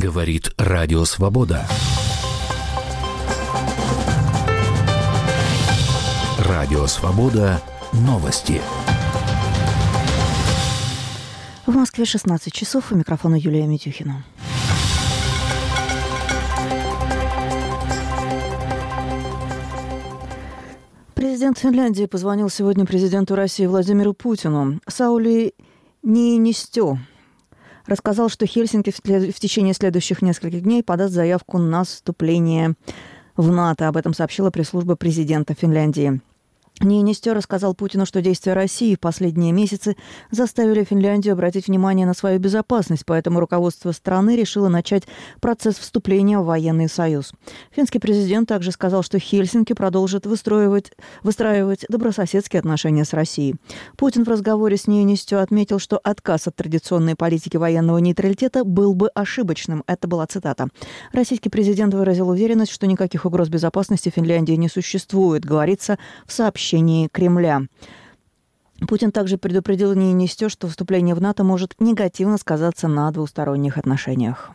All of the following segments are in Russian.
Говорит Радио Свобода. Радио Свобода. Новости. В Москве 16 часов. У микрофона Юлия Митюхина. Президент Финляндии позвонил сегодня президенту России Владимиру Путину. Саули Ниинистё рассказал, что Хельсинки в течение следующих нескольких дней подаст заявку на вступление в НАТО. Об этом сообщила пресс-служба президента Финляндии. Ниинистё рассказал Путину, что действия России в последние месяцы заставили Финляндию обратить внимание на свою безопасность, поэтому руководство страны решило начать процесс вступления в военный союз. Финский президент также сказал, что Хельсинки продолжит выстраивать добрососедские отношения с Россией. Путин в разговоре с Ниинистё отметил, что отказ от традиционной политики военного нейтралитета был бы ошибочным. Это была цитата. Российский президент выразил уверенность, что никаких угроз безопасности Финляндии не существует, говорится в сообщении Кремля. Путин также предупредил Ниинистё, что вступление в НАТО может негативно сказаться на двусторонних отношениях.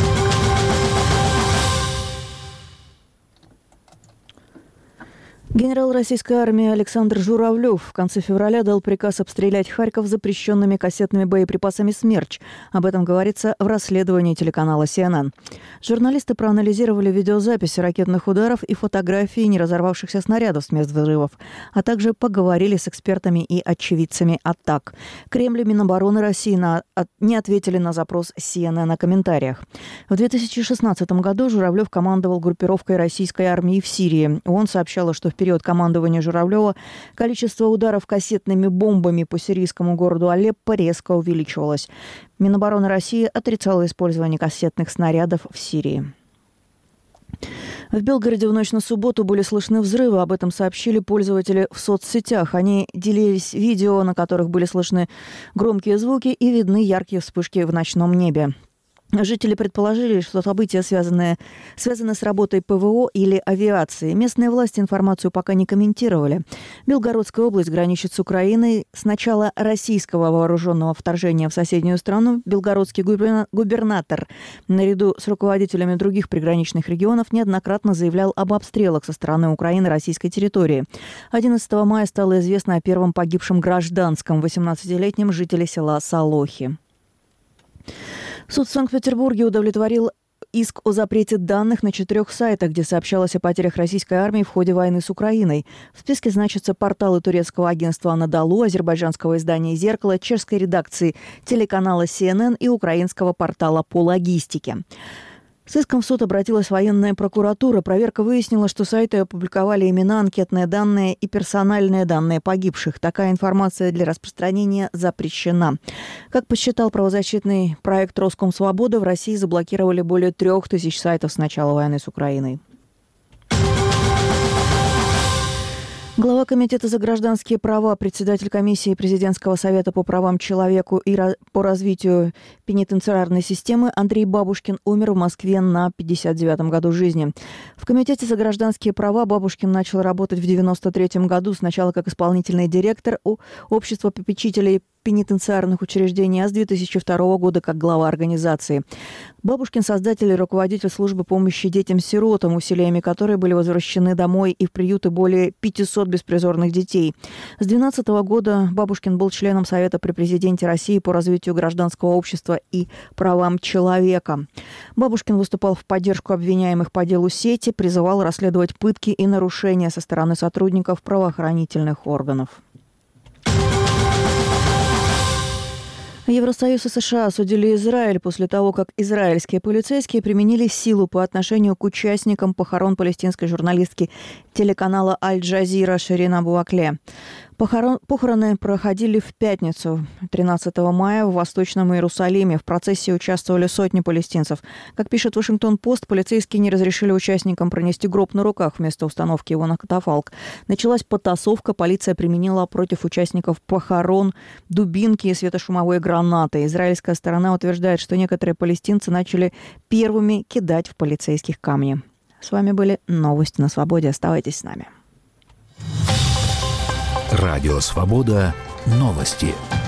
Генерал российской армии Александр Журавлев в конце февраля дал приказ обстрелять Харьков запрещенными кассетными боеприпасами «Смерч». Об этом говорится в расследовании телеканала CNN. Журналисты проанализировали видеозаписи ракетных ударов и фотографии неразорвавшихся снарядов с мест взрывов, а также поговорили с экспертами и очевидцами атак. Кремль и Минобороны России не ответили на запрос CNN о комментариях. В 2016 году Журавлев командовал группировкой российской армии в Сирии. Он сообщал, что в период командования Журавлева количество ударов кассетными бомбами по сирийскому городу Алеппо резко увеличивалось. Минобороны России отрицала использование кассетных снарядов в Сирии. В Белгороде в ночь на субботу были слышны взрывы. Об этом сообщили пользователи в соцсетях. Они делились видео, на которых были слышны громкие звуки и видны яркие вспышки в ночном небе. Жители предположили, что события связаны с работой ПВО или авиации. Местные власти информацию пока не комментировали. Белгородская область граничит с Украиной. С начала российского вооруженного вторжения в соседнюю страну белгородский губернатор наряду с руководителями других приграничных регионов неоднократно заявлял об обстрелах со стороны Украины российской территории. 11 мая стало известно о первом погибшем гражданском, 18-летнем жителе села Солохи. Суд в Санкт-Петербурге удовлетворил иск о запрете данных на 4 сайтах, где сообщалось о потерях российской армии в ходе войны с Украиной. В списке значатся порталы турецкого агентства «Анадолу», азербайджанского издания «Зеркало», чешской редакции телеканала CNN и украинского портала по логистике. С иском в суд обратилась военная прокуратура. Проверка выяснила, что сайты опубликовали имена, анкетные данные и персональные данные погибших. Такая информация для распространения запрещена. Как посчитал правозащитный проект «Роскомсвобода», в России заблокировали более 3000 сайтов с начала войны с Украиной. Глава Комитета за гражданские права, председатель комиссии Президентского совета по правам человека и по развитию пенитенциарной системы Андрей Бабушкин умер в Москве на 59-м году жизни. В Комитете за гражданские права Бабушкин начал работать в 93-м году, сначала как исполнительный директор Общества попечителей пенитенциарных учреждений, а с 2002 года как глава организации. Бабушкин – создатель и руководитель службы помощи детям-сиротам, усилиями которой были возвращены домой и в приюты более 500 беспризорных детей. С 2012 года Бабушкин был членом Совета при президенте России по развитию гражданского общества и правам человека. Бабушкин выступал в поддержку обвиняемых по делу сети, призывал расследовать пытки и нарушения со стороны сотрудников правоохранительных органов. Евросоюз и США осудили Израиль после того, как израильские полицейские применили силу по отношению к участникам похорон палестинской журналистки телеканала «Аль-Джазира» Ширин Абу Акле. Похороны проходили в пятницу, 13 мая, в Восточном Иерусалиме. В процессе участвовали сотни палестинцев. Как пишет «Вашингтон-Пост», полицейские не разрешили участникам пронести гроб на руках вместо установки его на катафалк. Началась потасовка, полиция применила против участников похорон дубинки и светошумовые гранаты. Израильская сторона утверждает, что некоторые палестинцы начали первыми кидать в полицейских камни. С вами были новости на Свободе. Оставайтесь с нами. Радио Свобода. Новости.